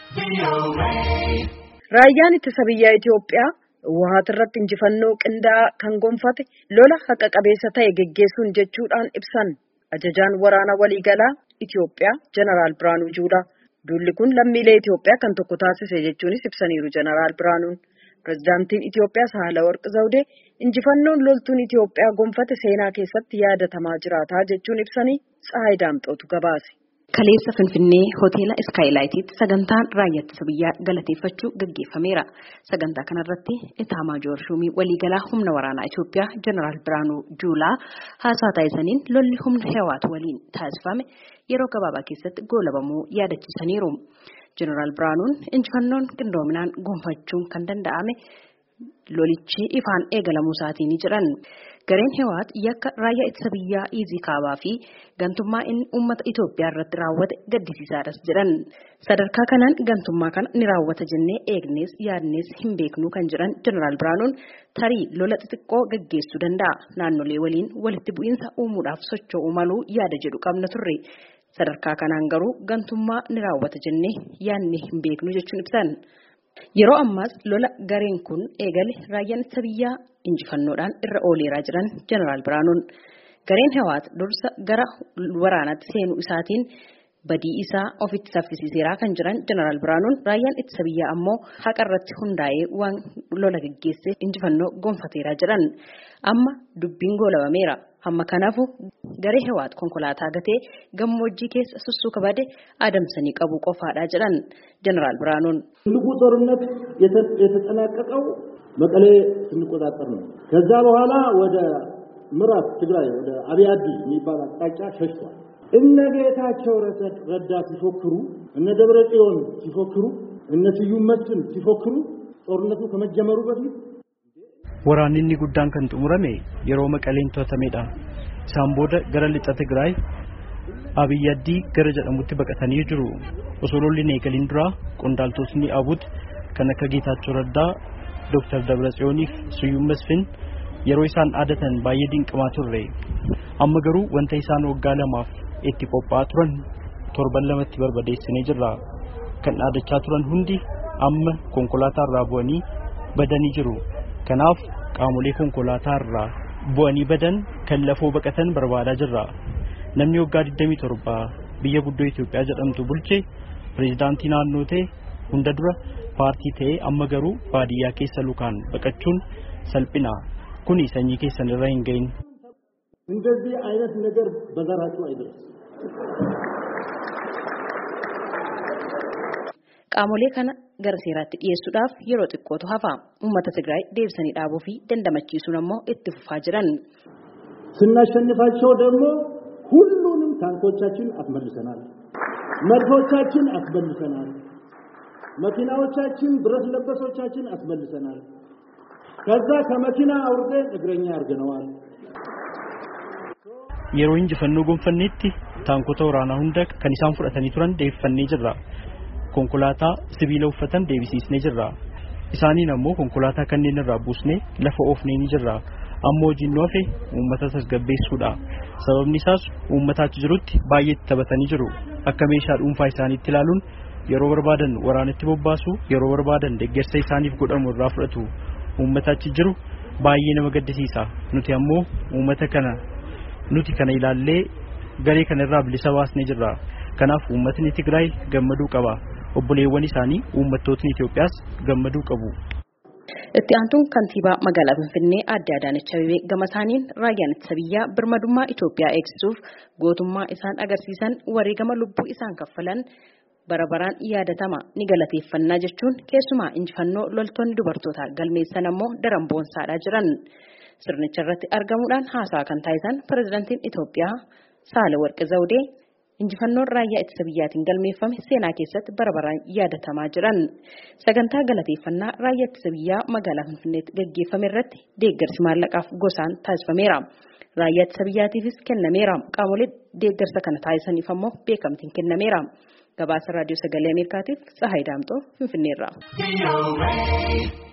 Raayyaan ittisa biyyaa Itoophiyaa Wuhaat irratti injifannoo qindaa'aa kan gonfate lola haqa qabeessa ta'e geggeessuun jechuudhaan ibsan ajajaan waraana waliigalaa Itoophiyaa Jeneraal Biraanuu Juulaa. Duulli kun lammiilee Itoophiyaa kan tokko taasise jechuunis ibsaniiru Jeneraal Biraanuun. Pireezidaantiin Itoophiyaa Saahilawarqi Zawudee injifannoon loltuun Itoophiyaa gonfate seenaa keessatti yaadatamaa jiraata jechuun ibsanii Tsahaay Daamxootu gabaase. Kaleessa Finfinnee hoteela Skylight'tti sagantaan raayyaa ittisa biyyaa galateeffachuu gaggeeffameera. Sagantaa kanarratti Itaamaajoor Shumii waliigalaa humna waraanaa Itoophiyaa Jeneraal Biraanuu Juulaa haasaa taasisaniin lolli humna Hiwaat waliin taasifame yeroo gabaabaa keessatti goolabamuu yaadachiisaniiru. Jeneraal Biraanuun injifannoon qindoominaan gonfachuun kan danda'ame lolichi ifaan eegalamuu isaatiin jiran. Gareen Hiwaat yakka raayyaa ittisa biyyaa Izii Kaabaa fi gantummaa inni uummata Itoophiyaa irratti raawwate gaddisiisaadhas jedhan. Sadarkaa kanaan gantummaa kana ni raawwata jennee eegnees yaadnees hin beeknu kan jedhan Jeneraal Biraanuun tarii lola xixiqqoo gaggeessuu danda'a. Naannolee waliin walitti bu'iinsa uumuudhaaf socho'uu maluu yaada jedhu qabna turre. Sadarkaa kanaan garuu gantummaa ni raawwata jennee yaadne hin beeknu jechuun ibsan. Yeroo ammaas lola gareen kun eegale raayyaan ittisa biyyaa injifannoodhaan irra ooleeraa jiran Jeneraal Biraanuun gareen Hiwaat dursa gara waraanaatti seenuu isaatiin badii isaa ofitti saffisiiseeraa kan jiran Jeneraal Biraanuun raayyaan ittisa biyyaa ammoo haqa irratti hundaa'ee waan lola gaggeessee injifannoo gonfateeraa jiran. Amma dubbiin goolabameera. Amma kanaafuu garee Hiwaat konkolaataa gatee gammoojjii keessa sussuka bade adamsanii qabu qofaadha jedhan Jeneraal Biraanuun. ትልቁ ጦርነት የተጠናቀቀው መቀሌ ስንቆጣጠር ነው። ከዛ በኋላ ወደ ምዕራብ ትግራይ ወደ አብያዲ የሚባል አቅጣጫ ሸሽቷል። እነ ጌታቸው ረዳ ሲፎክሩ፣ እነ ደብረጽዮን ሲፎክሩ፣ እነ ስዩም መስፍን ሲፎክሩ ጦርነቱ ከመጀመሩ በፊት waraanni guddaan kan xumurame yeroo Maqaleen to'atameedha. Isaan booda gara lixa Tigraay Abiyyadii gara jedhamutti baqatanii jiru. Osoo lolli eegaliin dura qondaaltotni Abut kan akka Geetaachoo Raddaa, Dr. Dabratsiyooniif Siyuum Masfin yeroo isaan aadatan baay'ee dinqimaa turre. Amma garuu wanta isaan waggaa lamaaf itti qophaa'aa turan torban lamatti barbadeessinee jirra. Kan aadachaa turan hundi amma konkolaataa irraa bu'anii badanii jiru. Kanaaf qaamolee konkolaataa irraa bu'anii badan kan lafoo baqatan barbaadaa jirra. Namni waggaa 27 biyya guddoo Itoophiyaa jedhamtu bulche pireezidaantii naannoo ta'e hunda dura paartii ta'e amma garuu baadiyyaa keessa lukaan baqachuun salphina. Kuni sanyii keessan irra hin gahin. እንደዚህ አይነት ነገር በዘራችሁ አይደለም። Qaamolee kana gara seeraatti dhiyeessuudhaaf yeroo xiqqootu hafa. Uummata Tigraay deebisanii dhaabuu fi dandamachiisuun ammoo itti fufaa jiran. ስናሸንፋቸው ደግሞ ሁሉንም ታንኮቻችን አስመልሰናል፣ መድፎቻችን አስመልሰናል፣ መኪናዎቻችን ብረት ለበሶቻችን አስመልሰናል። ከዛ ከመኪና አውርደን እግረኛ አድርገነዋል። Yeroo injifannoo gonfanneetti taankota waraanaa hunda kan isaan fudhatanii turan deeffannee jirra. Konkolaataa sibiila uffatan deebisiisnee jirra. Isaaniin ammoo konkolaataa kanneen irraa buusnee lafa oofnee ni jirra. Ammoo hojiin nu hafe uummata tasgabbeessuudha. Sababni isaas uummata achi jirutti baay'ee taphatanii jiru. Akka meeshaa dhuunfaa isaaniitti ilaaluun yeroo barbaadan waraanatti bobbaasu, yeroo barbaadan deeggarsa isaaniif godhamu irraa fudhatu. Uummata achi jiru baay'ee nama gaddisiisa. Nuti ammoo uummata kana ilaallee garee kana irraa bilisa baasnee jirra. Kanaaf uummatni Tigraay gammaduu qaba. Obboleewwan isaanii uummattootni Itoophiyaas gammaduu qabu. Itti aantuun kantiibaa magaalaa Finfinnee Aadde Adaanech Abeebee gama isaaniin raayyaan ittisa biyyaa birmadummaa Itoophiyaa eegsisuuf gootummaa isaan agarsiisan wareegama lubbuu isaan kaffalan bara baraan yaadatama ni galateeffannaa jechuun keessumaa injifannoo loltoonni dubartootaa galmeessan ammoo daran boonsaadhaa jiran. Sirnicha irratti argamuudhaan haasaa kan taasisan pireezidaantiin Itoophiyaa Saahilawarqi Zawudee injifannoon raayyaa ittisa biyyaatiin galmeeffame seenaa keessatti bara baraan yaadatamaa jiran. Sagantaa galateeffannaa raayyaa ittisa biyyaa magaalaa Finfinneetti gaggeeffame irratti deeggarsi maallaqaaf gosaan taasifameera. Raayyaa ittisa biyyaatiifis kennameera. Qaamolee deeggarsa kana taasisaniif ammoo beekamtiin kennameera. Gabaasa raadiyoo sagalee Ameerikaatiif Tsahaay Daamxoo Finfinneerraa.